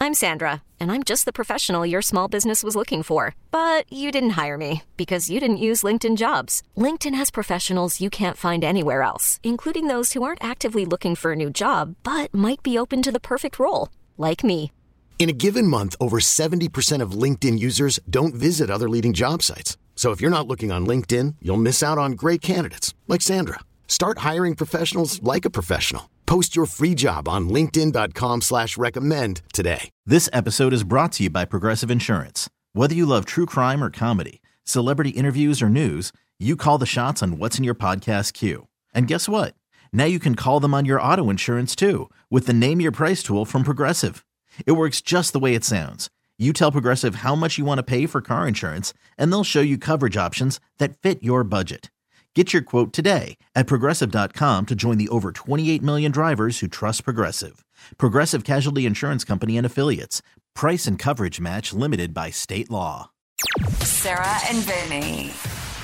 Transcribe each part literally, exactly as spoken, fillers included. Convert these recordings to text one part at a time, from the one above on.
I'm Sandra, and I'm just the professional your small business was looking for. But you didn't hire me because you didn't use LinkedIn Jobs. LinkedIn has professionals you can't find anywhere else, including those who aren't actively looking for a new job, but might be open to the perfect role, like me. In a given month, over seventy percent of LinkedIn users don't visit other leading job sites. So if you're not looking on LinkedIn, you'll miss out on great candidates like Sandra. Start hiring professionals like a professional. Post your free job on linkedin.com slash recommend today. This episode is brought to you by Progressive Insurance. Whether you love true crime or comedy, celebrity interviews or news, you call the shots on what's in your podcast queue. And guess what? Now you can call them on your auto insurance too with the Name Your Price tool from Progressive. It works just the way it sounds. You tell Progressive how much you want to pay for car insurance, and they'll show you coverage options that fit your budget. Get your quote today at Progressive dot com to join the over twenty-eight million drivers who trust Progressive. Progressive Casualty Insurance Company and Affiliates. Price and coverage match limited by state law. Sarah and Vinny.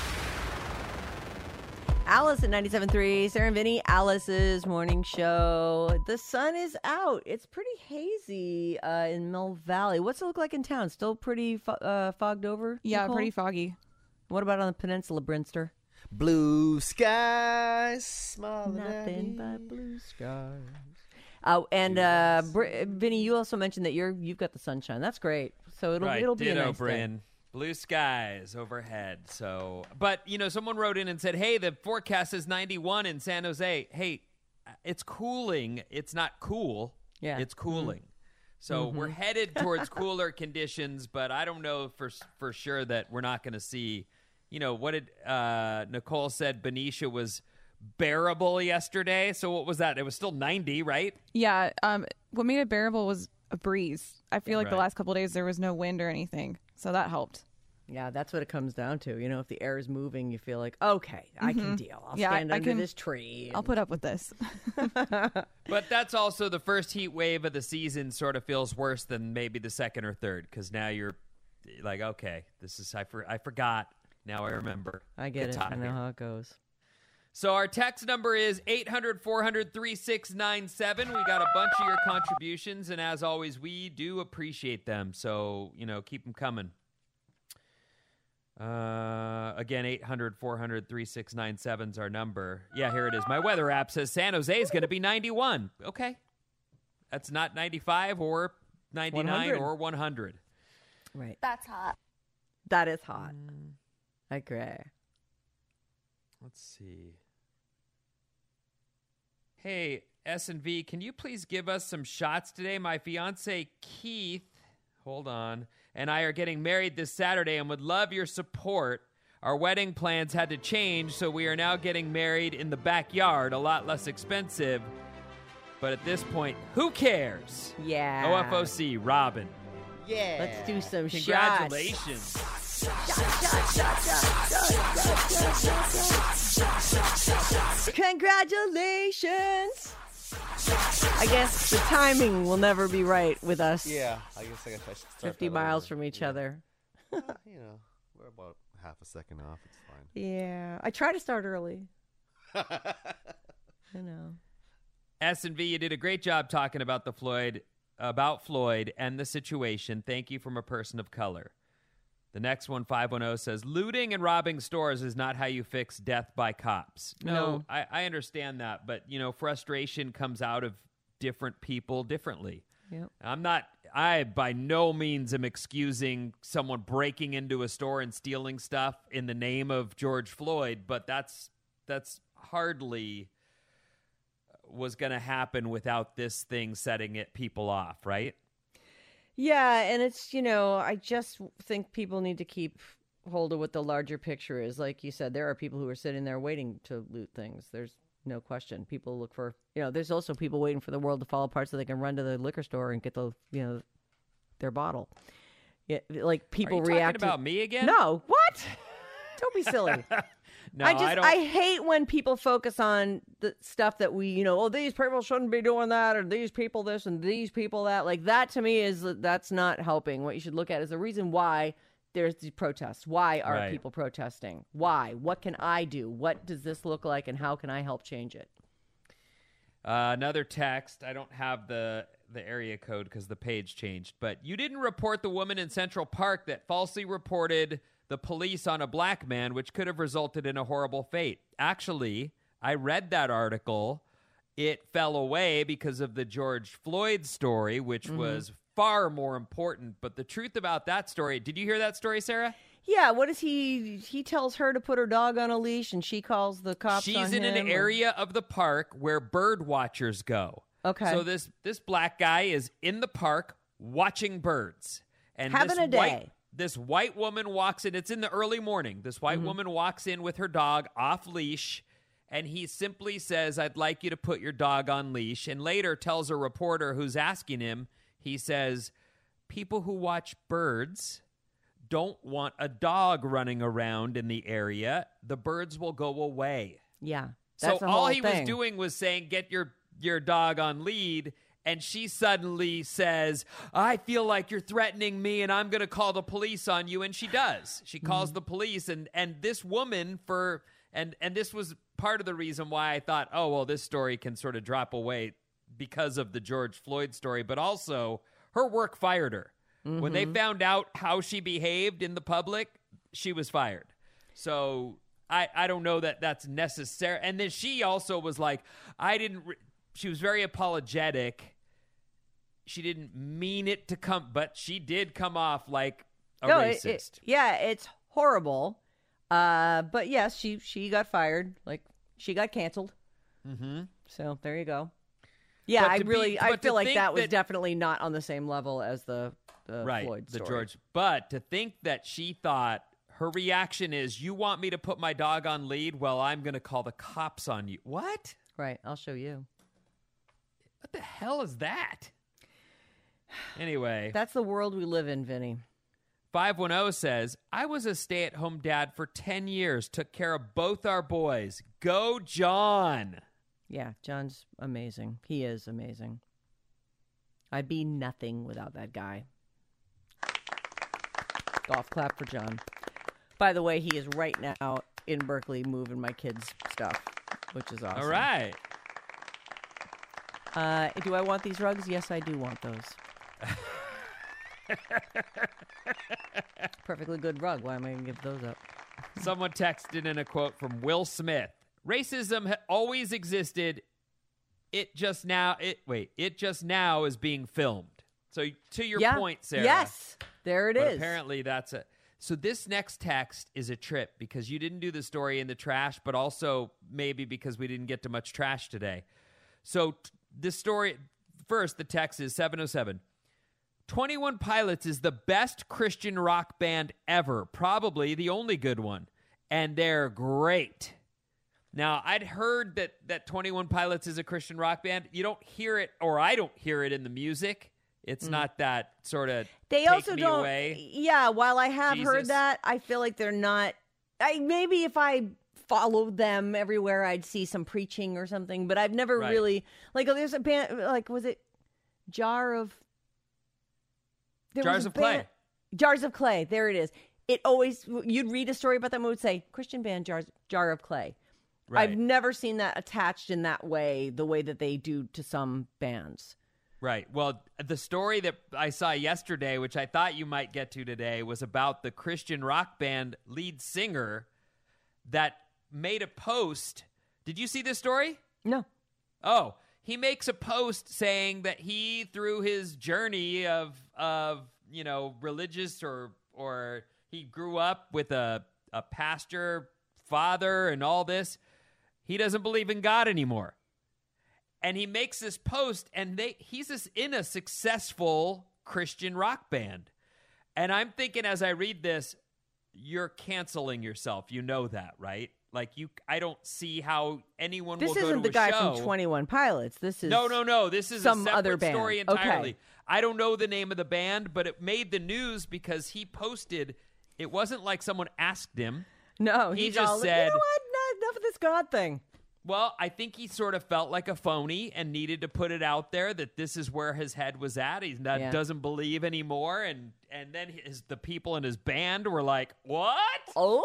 Alice at ninety-seven point three, Sarah and Vinny, Alice's morning show. The sun is out. It's pretty hazy uh, in Mill Valley. What's it look like in town? Still pretty fo- uh, fogged over? Yeah, Nicole? pretty foggy. What about on the peninsula, Brinster? Blue skies, smiling Nothing at me. but blue skies. Uh, and uh, Br- Vinny, you also mentioned that you're you've got the sunshine. That's great. So it'll right. it'll be Ditto, a nice Bryn. day. Blue skies overhead. So, but you know, someone wrote in and said, "Hey, the forecast is ninety-one in San Jose. Hey, it's cooling. It's not cool. Yeah, it's cooling. Mm-hmm. So mm-hmm. we're headed towards cooler conditions. But I don't know for for sure that we're not going to see. You know, what did uh, Nicole said? Benicia was bearable yesterday. So what was that? It was still ninety, right? Yeah. Um, what made it bearable was a breeze. I feel like right. the last couple of days there was no wind or anything, so that helped. Yeah, that's what it comes down to. You know, if the air is moving, you feel like, okay, I mm-hmm. can deal. I'll yeah, stand I, under I can, this tree. And... I'll put up with this. But that's also the first heat wave of the season. Sort of feels worse than maybe the second or third because now you're like, okay, this is I for I forgot. Now I remember. I get it's it. I know how it goes. So our text number is eight hundred, four hundred, thirty-six ninety-seven. We got a bunch of your contributions, and as always, we do appreciate them. So, you know, keep them coming. Uh, again, eight hundred, four hundred, thirty-six ninety-seven is our number. Yeah, here it is. My weather app says San Jose is going to be ninety-one. Okay. That's not ninety-five or ninety-nine one hundred or one hundred. Right. That's hot. That is hot. Mm. I agree. Let's see. Hey, S and V, can you please give us some shots today? My fiance, Keith, hold on, and I are getting married this Saturday and would love your support. Our wedding plans had to change, so we are now getting married in the backyard, a lot less expensive. But at this point, who cares? Yeah. O F O C, Robin. Yeah. Let's do some Congratulations. shots. Congratulations. I guess the timing will never be right with us. Yeah, I guess I guess I should start fifty that miles over. from each yeah. other. uh, you know, we're about half a second off. It's fine. Yeah. I try to start early. I know. S and V, you did a great job talking about the Floyd, about Floyd and the situation. Thank you from a person of color. The next one, five one zero, says, looting and robbing stores is not how you fix death by cops. No, No. I, I understand that. But, you know, frustration comes out of different people differently. Yep. I'm not, I by no means am excusing someone breaking into a store and stealing stuff in the name of George Floyd, but that's that's hardly was going to happen without this thing setting it people off, right? Yeah, and it's, you know, I just think people need to keep hold of what the larger picture is. Like you said, there are people who are sitting there waiting to loot things. There's no question. People look for, you know, there's also people waiting for the world to fall apart so they can run to the liquor store and get the, you know, their bottle. Yeah, like people Are you react talking about to, me again? No, what? Don't be silly. No, I just I don't. I hate when people focus on the stuff that we, you know, oh, these people shouldn't be doing that, or these people this and these people that. Like that to me is that's not helping. What you should look at is the reason why there's these protests. Why are Right. people protesting? Why? What can I do? What does this look like, and how can I help change it? Uh, another text. I don't have the the area code because the page changed. But you didn't report the woman in Central Park that falsely reported the police on a black man, which could have resulted in a horrible fate. Actually, I read that article. It fell away because of the George Floyd story, which mm-hmm. was far more important. But the truth about that story, did you hear that story, Sarah? Yeah, what is he? He tells her to put her dog on a leash, and she calls the cops She's on in him, an or... area of the park where bird watchers go. Okay. So this this black guy is in the park watching birds. And Having this a day. White, this white woman walks in. It's in the early morning. This white mm-hmm. woman walks in with her dog off leash, and he simply says, "I'd like you to put your dog on leash." And later tells a reporter who's asking him, he says, "People who watch birds don't want a dog running around in the area. The birds will go away." Yeah. So the all whole he thing. was doing was saying, "Get your your dog on lead." And she suddenly says, "I feel like you're threatening me and I'm going to call the police on you." And she does. She calls mm-hmm. the police. And, and this woman for, and, and this was part of the reason why I thought, oh, well, this story can sort of drop away because of the George Floyd story. But also her work fired her. Mm-hmm. When they found out how she behaved in the public, she was fired. So I, I don't know that that's necessary. And then she also was like, I didn't, re- she was very apologetic. She didn't mean it to come, but she did come off like a no, racist. It, it, yeah, it's horrible. Uh, but yes, she, she got fired. Like, she got canceled. Mm-hmm. So there you go. Yeah, I really, be, I feel like that was that, definitely not on the same level as the, the right, Floyd story. The George. But to think that she thought her reaction is, you want me to put my dog on lead? Well, I'm going to call the cops on you. What? Right. I'll show you. What the hell is that? Anyway. That's the world we live in, Vinny. five one zero says, I was a stay-at-home dad for ten years, took care of both our boys. Go, John. Yeah, John's amazing. He is amazing. I'd be nothing without that guy. Golf clap for John. By the way, he is right now in Berkeley moving my kids' stuff, which is awesome. All right. Uh, do I want these rugs? Yes, I do want those. Perfectly good rug. Why am I going to give those up? Someone texted in a quote from Will Smith. Racism ha- always existed. It just now, it wait, it just now is being filmed. So to your yeah. point, Sarah. Yes, there it but is. Apparently that's it. So this next text is a trip because you didn't do the story in the trash, but also maybe because we didn't get to much trash today. So t- this story, first, the text is seven oh seven. twenty-one Pilots is the best Christian rock band ever, probably the only good one, and they're great. Now, I'd heard that, that twenty-one Pilots is a Christian rock band. You don't hear it, or I don't hear it in the music. It's mm. not that sort of they take also me don't, away. Yeah, while I have Jesus. heard that, I feel like they're not. I maybe if I followed them everywhere, I'd see some preaching or something. But I've never right. really like. There's a band like was it Jar of there Jars was a of band, Clay. Jars of Clay. There it is. It always you'd read a story about them and it would say Christian band Jars Jar of Clay. Right. I've never seen that attached in that way, the way that they do to some bands. Right. Well, the story that I saw yesterday, which I thought you might get to today, was about the Christian rock band lead singer that made a post. Did you see this story? No. Oh, he makes a post saying that he, through his journey of, of you know, religious or or he grew up with a, a pastor father and all this, he doesn't believe in God anymore. And he makes this post, and they he's this, in a successful Christian rock band. And I'm thinking as I read this, you're canceling yourself. You know that, right? Like, you, I don't see how anyone this will go to a show. This isn't the guy from twenty-one Pilots. This is No, no, no. This is some a separate other band. story entirely. Okay. I don't know the name of the band, but it made the news because he posted, it wasn't like someone asked him. No, he he's just all, said, you know what? No, enough of this God thing. Well, I think he sort of felt like a phony and needed to put it out there that this is where his head was at. He yeah. doesn't believe anymore. And, and then his, the people in his band were like, what? Oh?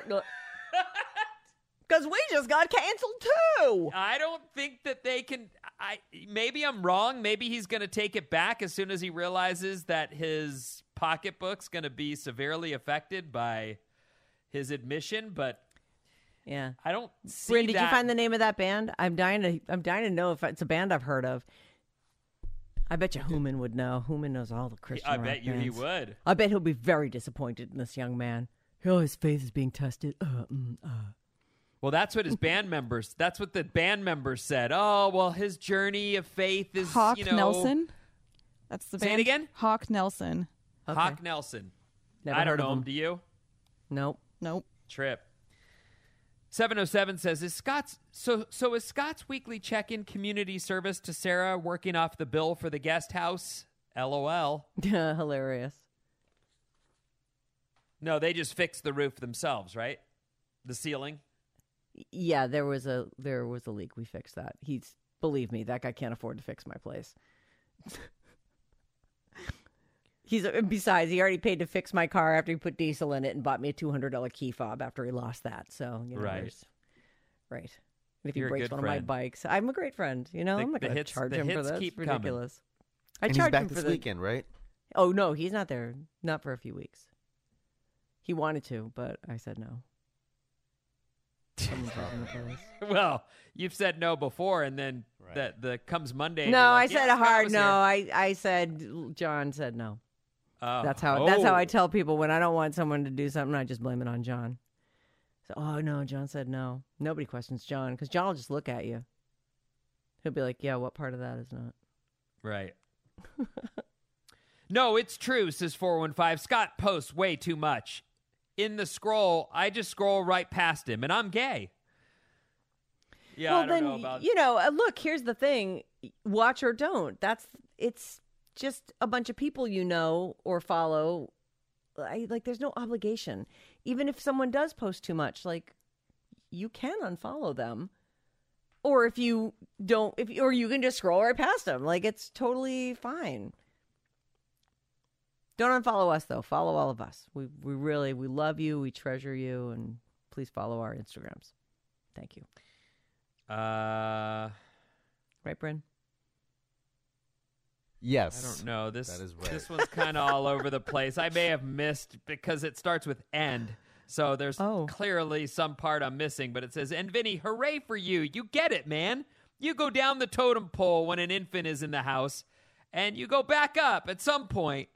Because we just got canceled too. I don't think that they can. I maybe I'm wrong. Maybe he's going to take it back as soon as he realizes that his pocketbook's going to be severely affected by his admission. But yeah, I don't see Bryn, did that. you find the name of that band? I'm dying to. I'm dying to know if it's a band I've heard of. I bet you Hooman would know. Hooman knows all the Christian I rock bet you bands. he would. I bet he'll be very disappointed in this young man. Oh, his faith is being tested. Uh, mm, uh. Well, that's what his band members. That's what the band members said. Oh, well, his journey of faith is Hawk you know, Nelson. That's the Say band. it again? Hawk Nelson. Okay. Hawk Nelson. Never I don't heard of know him. him. Do you? Nope. Nope. Trip. seven oh seven says, is Scott's so so is Scott's weekly check-in community service to Sarah working off the bill for the guest house? LOL. Hilarious. No, they just fixed the roof themselves, right? The ceiling. Yeah, there was a there was a leak. We fixed that. He's believe me, that guy can't afford to fix my place. He's besides, he already paid to fix my car after he put diesel in it and bought me a two hundred dollar key fob after he lost that. So you know, Right. there's- right. And if he You're a breaks good one of my friend. bikes, I'm a great friend. You know, The- I'm not the going to hits- charge the him for hits that. keep It's coming. ridiculous. I And he's charge back him this for the weekend, right? Oh no, he's not there. Not for a few weeks. He wanted to, but I said no. Someone's robbing the place. Well, you've said no before, and then Right. that the comes Monday. and No, you're I like, said yeah, a hard Scott was no. here. I, I said John said no. Oh. That's how that's how I Oh. tell people when I don't want someone to do something. I just blame it on John. So, oh no, John said no. Nobody questions John because John will just look at you. He'll be like, "Yeah, what part of that is not?" Right. No, it's true, says four one five. Scott posts way too much. In the scroll, I just scroll right past him, and I'm gay. Yeah, well, I don't then know about... you know. uh, Look, here's the thing: watch or don't. That's it's just a bunch of people you know or follow. I, like, there's no obligation. Even if someone does post too much, like, you can unfollow them, or if you don't, if or you can just scroll right past them. Like, it's totally fine. Don't unfollow us though. Follow all of us. We we really we love you. We treasure you, and please follow our Instagrams. Thank you. Uh, Right, Bryn? Yes. I don't know. This, That is right. this one's kind of all over the place. I may have missed because it starts with end. So there's Oh. clearly some part I'm missing, but it says, and Vinny, hooray for you. You get it, man. You go down the totem pole when an infant is in the house, and you go back up at some point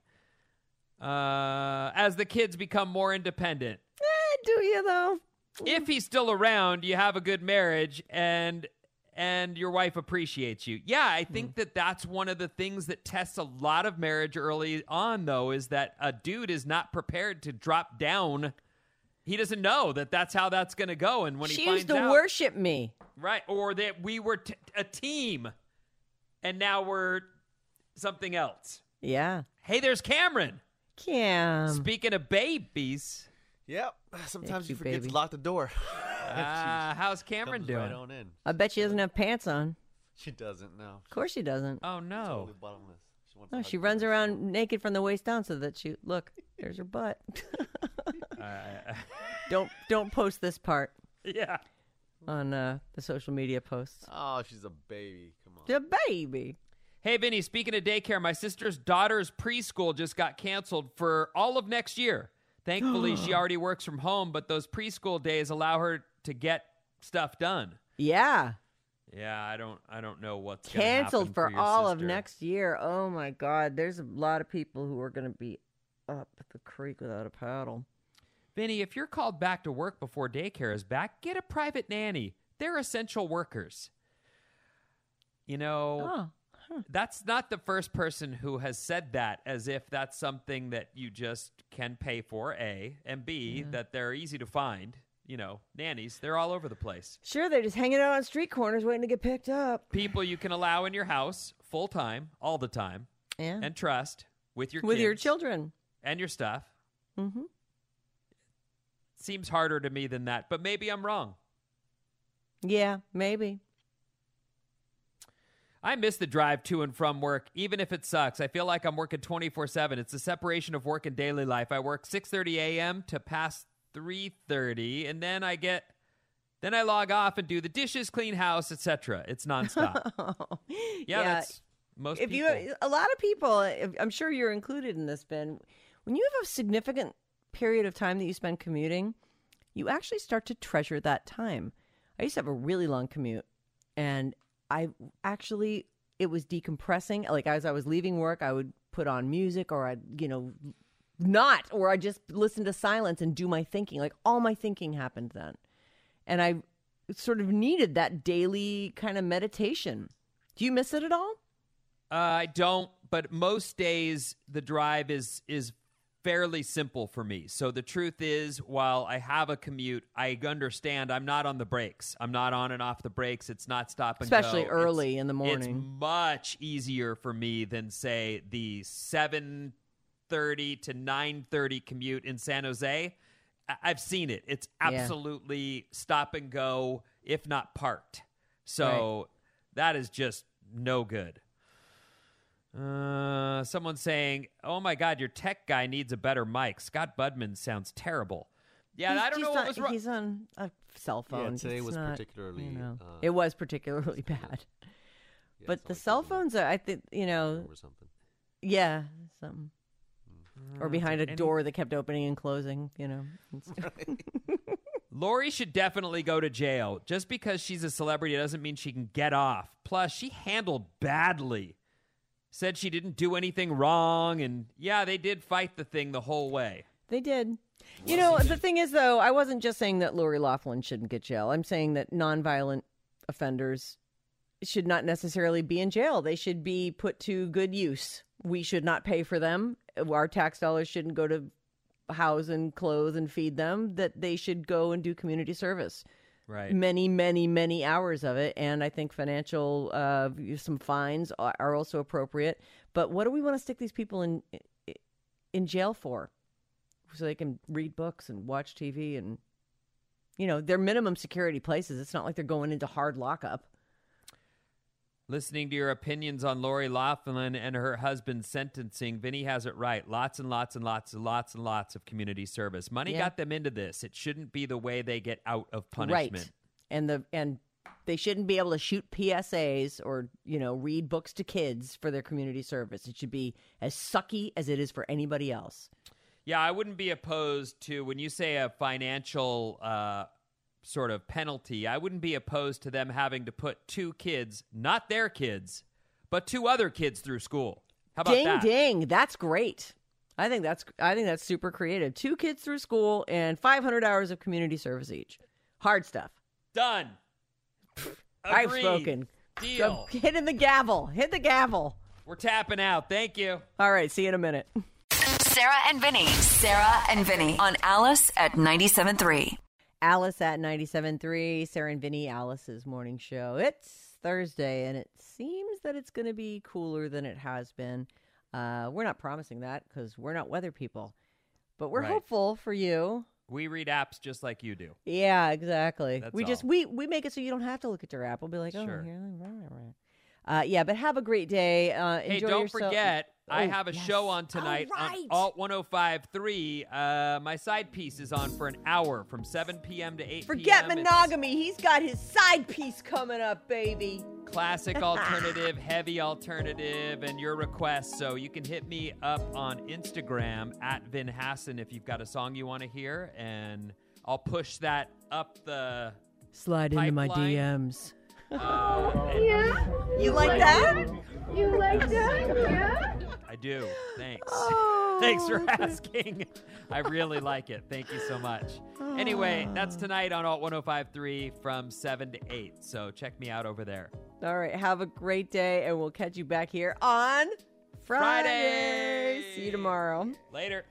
uh, as the kids become more independent. Eh, do you though? If he's still around, you have a good marriage, and and your wife appreciates you. Yeah, I think that that's one of the things that tests a lot of marriage early on, though, is that a dude is not prepared to drop down. He doesn't know that that's how that's going to go, and when She he finds used to out, worship me. right, or that we were t- a team, and now we're something else. Yeah. Hey, there's Cameron. Cam. Speaking of babies, Yep. Sometimes you, you forget baby. to lock the door. uh, how's Cameron Comes doing? Right on in. I bet she doesn't have pants on. She doesn't know. Of course she doesn't. Oh no. Totally bottomless. She wants to No, hug she me. runs around naked from the waist down so that she look. There's her butt. Uh, don't don't post this part yeah. on uh, the social media posts. Oh, she's a baby. Come on. The baby. Hey, Vinny, speaking of daycare, my sister's daughter's preschool just got canceled for all of next year. Thankfully, she already works from home, but those preschool days allow her to get stuff done. Yeah. Yeah, I don't I don't know what's gonna Canceled happen for, your all of sister. next year. Oh my God. There's a lot of people who are going to be up at the creek without a paddle. Vinny, if you're called back to work before daycare is back, get a private nanny. They're essential workers. You know, Oh. that's not the first person who has said that, as if that's something that you just can pay for, A, and B, that they're easy to find. You know, nannies, they're all over the place. Sure, they're just hanging out on street corners waiting to get picked up. People you can allow in your house full time, all the time, Yeah. and trust with your With your kids children. and your stuff. Mm-hmm. Seems harder to me than that, but maybe I'm wrong. Yeah, maybe. I miss the drive to and from work, even if it sucks. I feel like I'm working twenty-four seven. It's the separation of work and daily life. I work six thirty a.m. to past three thirty, and then I get Then I log off and do the dishes, clean house, et cetera. It's nonstop. yeah, Yeah. that's most if people. you a lot of people, if- I'm sure you're included in this, Ben, when you have a significant period of time that you spend commuting, you actually start to treasure that time. I used to have a really long commute, and I actually, it was decompressing. Like as I was leaving work, I would put on music, or I'd, you know, not, or I'd just listen to silence and do my thinking. Like all my thinking happened then. And I sort of needed that daily kind of meditation. Do you miss it at all? Uh, I don't, but most days the drive is is fairly simple for me. So the truth is, while I have a commute, I understand I'm not on the brakes. I'm not on and off the brakes. It's not stop and Especially go. early It's- in the morning. It's much easier for me than, say, the seven thirty to nine thirty commute in San Jose. I- I've seen it. It's absolutely stop and go, if not parked. So that is just no good. Uh, someone saying, "Oh my God, your tech guy needs a better mic. Scott Budman sounds terrible." Yeah, He's I don't just know what on- was wrong. He's on a cell phone. Yeah, today It's was not, particularly, you know, uh, it was particularly bad. Yeah, But it's the like cell something phones are, I think, you know, or something. yeah, something. Or behind a Any- door that kept opening and closing, you know. and stuff. Lori should definitely go to jail. Just because she's a celebrity doesn't mean she can get off. Plus, she handled badly. Said she didn't do anything wrong, and yeah, they did fight the thing the whole way. They did. You know, the thing is, though, I wasn't just saying that Lori Loughlin shouldn't get jail. I'm saying that nonviolent offenders should not necessarily be in jail. They should be put to good use. We should not pay for them. Our tax dollars shouldn't go to house and clothe and feed them. That they should go and do community service. Right. Many, many, many hours of it. And I think financial, uh, some fines are are also appropriate. But what do we want to stick these people in in jail for? So they can read books and watch T V and, you know, they're minimum security places. It's not like they're going into hard lockup. Listening to your opinions on Lori Loughlin and her husband's sentencing, Vinny has it right. Lots and lots and lots and lots and lots of community service. Money Yeah. got them into this. It shouldn't be the way they get out of punishment. Right. And the and they shouldn't be able to shoot P S As or, you know, read books to kids for their community service. It should be as sucky as it is for anybody else. Yeah, I wouldn't be opposed to, when you say a financial uh, sort of penalty, I wouldn't be opposed to them having to put two kids, not their kids, but two other kids through school. How about ding that? ding. That's great. I think that's I think that's super creative. Two kids through school and five hundred hours of community service each. Hard stuff. Done. I've Agreed. spoken. Deal. Go- Hitting the gavel. Hit the gavel. We're tapping out. Thank you. All right. See you in a minute. Sarah and Vinny. Sarah and Vinny on Alice at ninety-seven point three. Alice at ninety-seven point three. Sarah and Vinny, Alice's morning show. It's Thursday, and it seems that it's going to be cooler than it has been. Uh, we're not promising that because we're not weather people, but we're Right. hopeful for you. We read apps just like you do. Yeah, exactly. That's we just all. we we make it so you don't have to look at your app. We'll be like, oh, Sure. here. Uh, yeah, but have a great day. Uh, Hey, enjoy don't yourself. forget, I Oh, have a yes. show on tonight All right. on Alt one oh five point three. Uh, my side piece is on for an hour from seven p.m. to eight Forget p.m. It's monogamy. He's got his side piece coming up, baby. classic alternative, heavy alternative, and your requests. So you can hit me up on Instagram at Vin Hassan if you've got a song you want to hear, and I'll push that up the. Slide into my Pipeline. D Ms. Uh, and You like that? You like that? Yeah? I do. Thanks. Oh, Thanks for asking. I really like it. Thank you so much. Anyway, that's tonight on Alt one oh five point three from seven to eight. So check me out over there. All right. Have a great day, and we'll catch you back here on Friday. Friday. See you tomorrow. Later.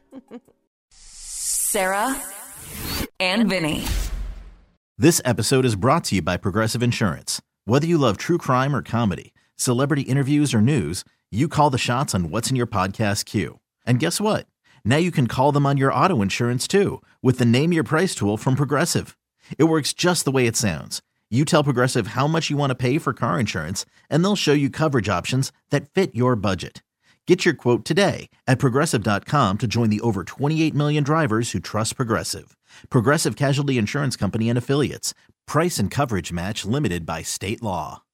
Sarah and Vinny. This episode is brought to you by Progressive Insurance. Whether you love true crime or comedy, celebrity interviews or news, you call the shots on what's in your podcast queue. And guess what? Now you can call them on your auto insurance too with the Name Your Price tool from Progressive. It works just the way it sounds. You tell Progressive how much you want to pay for car insurance, and they'll show you coverage options that fit your budget. Get your quote today at Progressive dot com to join the over twenty-eight million drivers who trust Progressive. Progressive Casualty Insurance Company and Affiliates. Price and coverage match limited by state law.